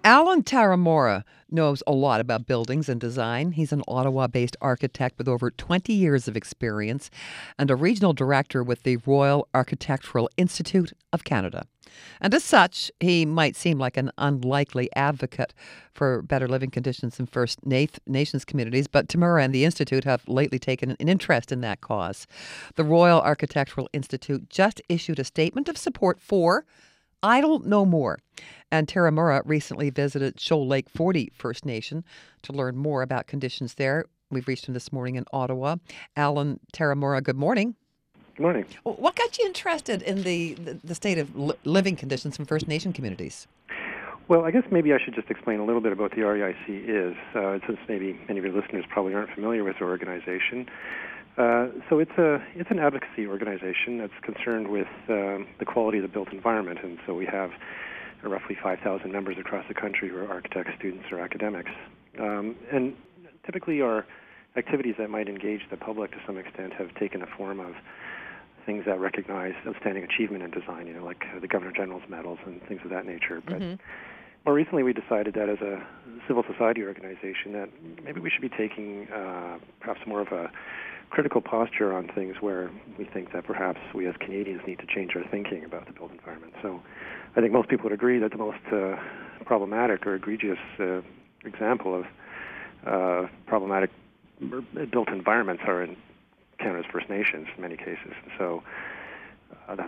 Alan Taramora knows a lot about buildings and design. He's an Ottawa-based architect with over 20 years of experience and a regional director with the Royal Architectural Institute of Canada. And as such, he might seem like an unlikely advocate for better living conditions in First Nations communities, but Tamura and the Institute have lately taken an interest in that cause. The Royal Architectural Institute just issued a statement of support for Idle No More. And Taramura recently visited Shoal Lake 40 First Nation to learn more about conditions there. We've reached him this morning in Ottawa. Alan Taramura, good morning. Good morning. What got you interested in the state of living conditions in First Nation communities? Well, I guess maybe I should just explain a little bit about the REIC is, since maybe many of your listeners probably aren't familiar with the organization. So it's an advocacy organization that's concerned with the quality of the built environment, and so we have roughly 5,000 members across the country who are architects, students, or academics. And typically our activities that might engage the public to some extent have taken a form of things that recognize outstanding achievement in design, like the Governor General's medals and things of that nature. But more recently we decided that as a civil society organization that maybe we should be taking perhaps more of a critical posture on things where we think that perhaps we as Canadians need to change our thinking about the built environment. So I think most people would agree that the most problematic or egregious example of problematic built environments are in Canada's First Nations in many cases. So that's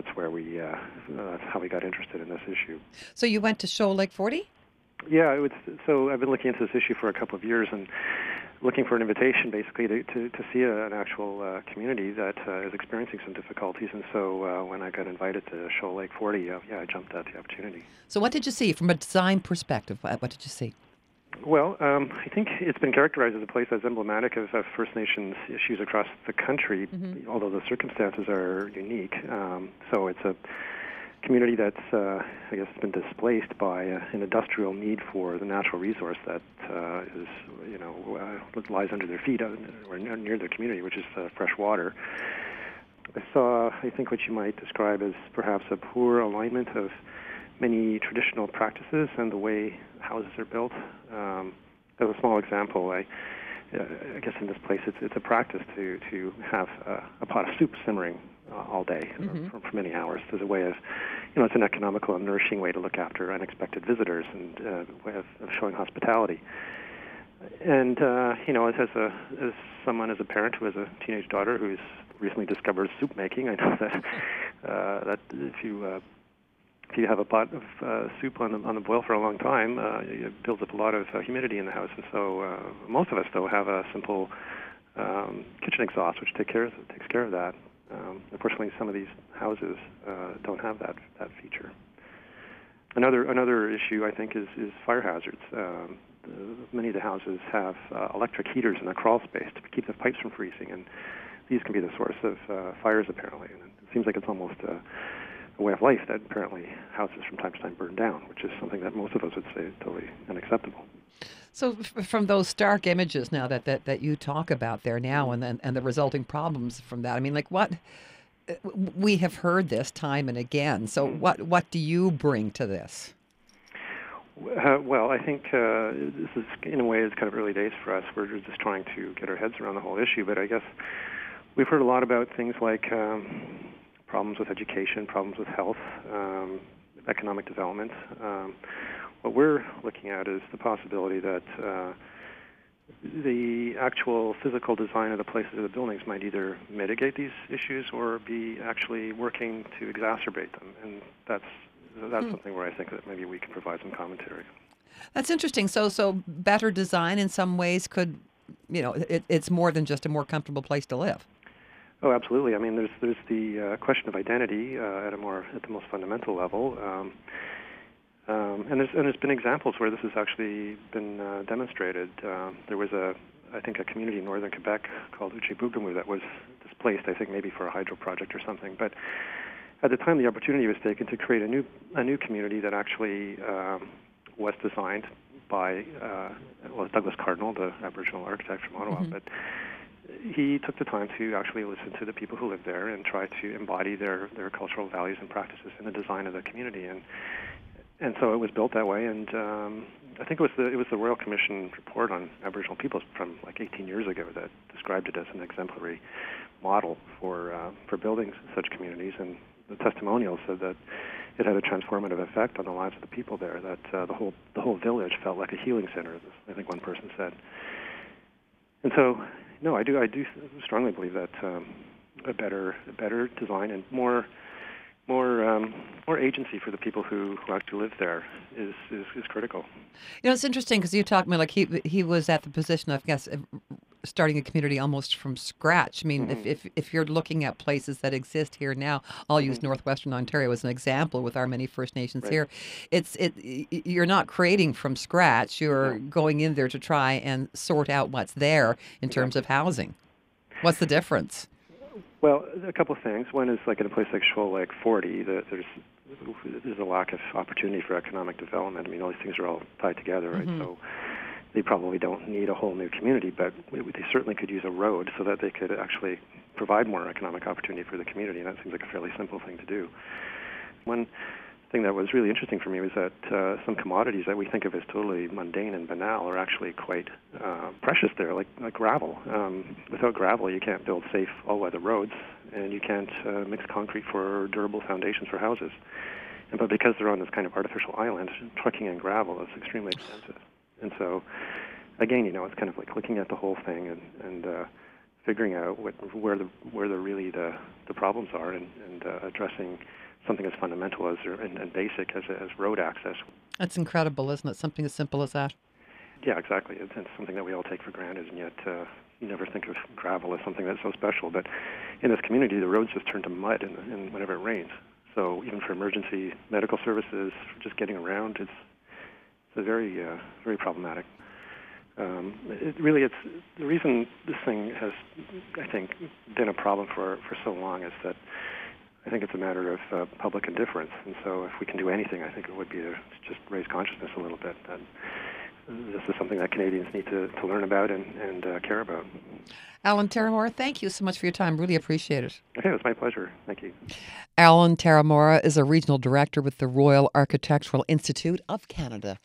how we got interested in this issue. So you went to Shoal Lake 40? Yeah, so I've been looking into this issue for a couple of years and looking for an invitation basically to see an actual community that is experiencing some difficulties. And so when I got invited to Shoal Lake 40, I jumped at the opportunity. So what did you see from a design perspective? What did you see? Well, I think it's been characterized as a place that's emblematic of First Nations issues across the country, although the circumstances are unique. So it's a community that's, I guess, been displaced by an industrial need for the natural resource that lies under their feet or near their community, which is fresh water. I saw, I think, what you might describe as perhaps a poor alignment of many traditional practices and the way houses are built. As a small example, I guess in this place it's a practice to have a pot of soup simmering all day for many hours. There's a way of, it's an economical and nourishing way to look after unexpected visitors and a way of showing hospitality. And as a parent who has a teenage daughter who's recently discovered soup making, I know that if you have a pot of soup on the boil for a long time, it builds up a lot of humidity in the house. And so most of us, though, have a simple kitchen exhaust, which takes care of that. Unfortunately, some of these houses don't have that feature. Another issue, I think, is fire hazards. Many of the houses have electric heaters in the crawl space to keep the pipes from freezing, and these can be the source of fires, apparently. And it seems like it's almost a way of life that apparently houses from time to time burn down, which is something that most of us would say is totally unacceptable. So from those stark images now that you talk about there now and the resulting problems from that, I mean, like what we have heard this time and again. So what do you bring to this? Well, I think this is, in a way, it's kind of early days for us. We're just trying to get our heads around the whole issue. But I guess we've heard a lot about things like problems with education, problems with health, economic development. What we're looking at is the possibility that the actual physical design of the places of the buildings might either mitigate these issues or be actually working to exacerbate them. And that's something where I think that maybe we can provide some commentary. That's interesting. So better design in some ways could, it's more than just a more comfortable place to live. Oh, absolutely. I mean, there's the question of at the most fundamental level, and there's been examples where this has actually been demonstrated. There was I think a community in northern Quebec called Uchibugamu that was displaced, I think maybe for a hydro project or something. But at the time, the opportunity was taken to create a new community that actually was designed by Douglas Cardinal, the Aboriginal architect from Ottawa, but he took the time to actually listen to the people who lived there and try to embody their cultural values and practices in the design of the community. And and so it was built that way. And I think it was the Royal Commission report on Aboriginal peoples from like 18 years ago that described it as an exemplary model for building such communities. And the testimonial said that it had a transformative effect on the lives of the people there. That the whole village felt like a healing center. I think one person said. And so, no, I do strongly believe that a better design and more agency for the people who actually live there is critical. You know, it's interesting because you talked about like he was at the position of, I guess, starting a community almost from scratch. I mean, if you're looking at places that exist here now, I'll use northwestern Ontario as an example with our many First Nations Right. here. You're not creating from scratch. You're going in there to try and sort out what's there in terms of housing. What's the difference? Well, a couple of things. One is like in a place like Shoal Lake 40, there's a lack of opportunity for economic development. I mean, all these things are all tied together, right? So they probably don't need a whole new community, but they certainly could use a road so that they could actually provide more economic opportunity for the community, and that seems like a fairly simple thing to do. One thing that was really interesting for me was that some commodities that we think of as totally mundane and banal are actually quite precious there, like gravel. Without gravel, you can't build safe all-weather roads, and you can't mix concrete for durable foundations for houses. But because they're on this kind of artificial island, trucking in gravel is extremely expensive. And so, again, it's kind of like looking at the whole thing and figuring out where the problems are and addressing something as fundamental and basic as road access. That's incredible, isn't it? Something as simple as that. Yeah, exactly. It's something that we all take for granted, and yet you never think of gravel as something that's so special. But in this community, the roads just turn to mud whenever it rains. So even for emergency medical services, for just getting around, it's very very problematic. It's the reason this thing has, I think, been a problem for so long is that I think it's a matter of public indifference. And so if we can do anything, I think it would be to just raise consciousness a little bit that this is something that Canadians need to learn about and care about. Alan Terramora, thank you so much for your time. Really appreciate it. Okay, it was my pleasure. Thank you. Alan Terramora is a regional director with the Royal Architectural Institute of Canada.